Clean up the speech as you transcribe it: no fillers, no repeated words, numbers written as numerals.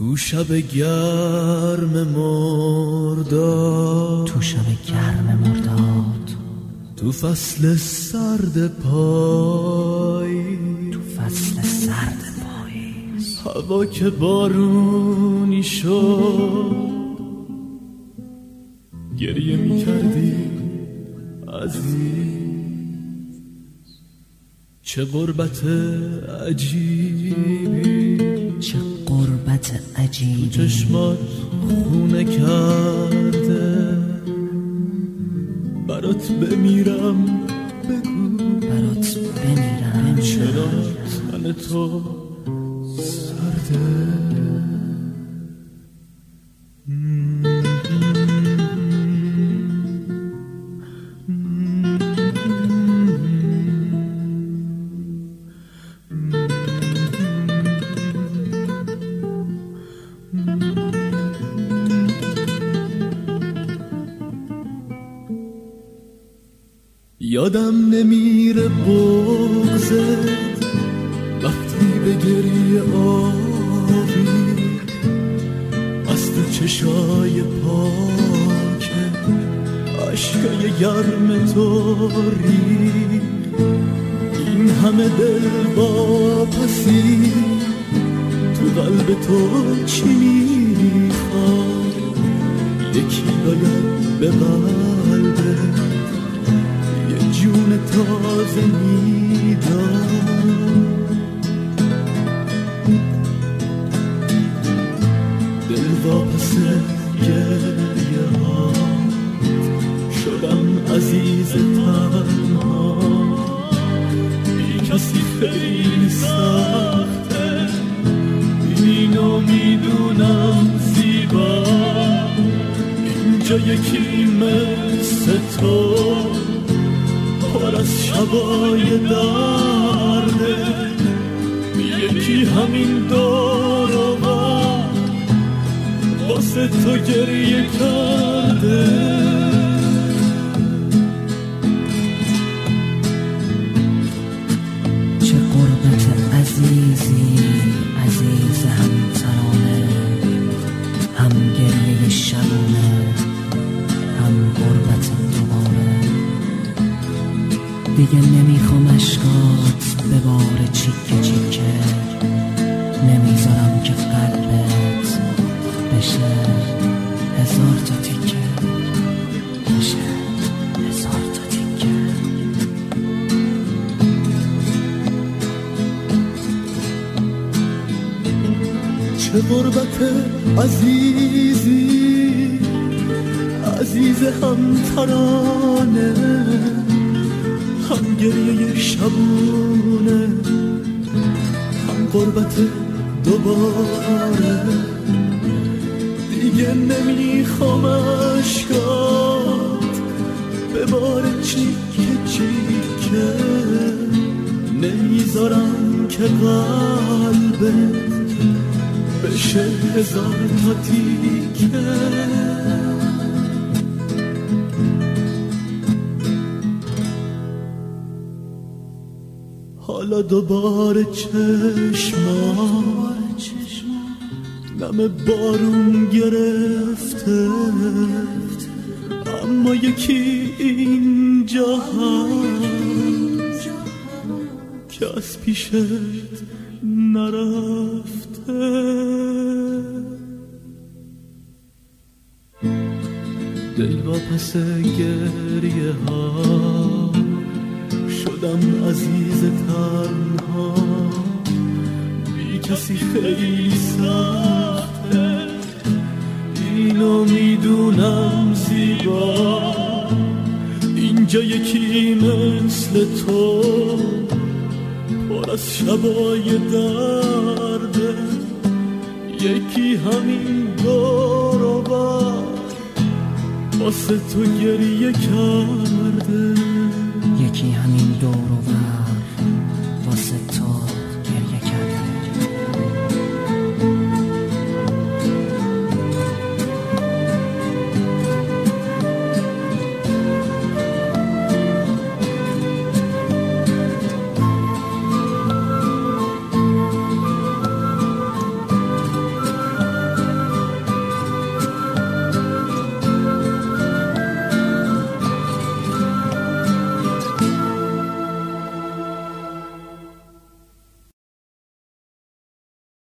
تو شب گرم مرداد، تو فصل سرد پاییز، هوا که بارونی شد، گریه میکردی عزیز. چه غربت عجیبی، تو چشمات خونه کرده. برات بمیرم بگو، چرا تن تو سرده. یادم نمیره بغضت وقتی به گریه آبی از تو چشای پاکه، عشقای گرم تو ریخت. این همه دل واپسی تو قلب تو چی میخواد؟ یکی باید به قلبت جون تازه میداد. دل واپس گریه ها شدم عزیز تنها. بی کسی خیلی سخته، اینو میدونم زیبا. اینجا یکی مثل تو پر از شبای درده، یکی همین دور و بر واسه تو گریه کرده. چه غربت عزیزی، عزیز هم ترانه، هم گریه شبونه، هم غربت دوباره. دیگه نمیخوام اشکات بباره چیکه چیکه، نمیذارم که قلبت بشه هزار تا تیکه، بشه هزار تا تیکه. چه غربت عزیزی، عزیز هم ترانه، هم گریه شبونه، هم غربت دوباره. دیگه نمیخوام اشکات بباره چیکه چیکه، نمیذارم که قلبت بشه هزار تا تیکه. حالا دوباره چشمام نم بارون گرفته، اما یکی اینجا هست که از پیشت نرفته. دل واپس گریه ها شدم عزیز تنها. بی کسی خیلی سخته، اینو میدونم زیبا. اینجا یکی مثل تو پر از شبای درده، یکی همین دور و بر واسه تو گریه کرده. یکی همین دور و بر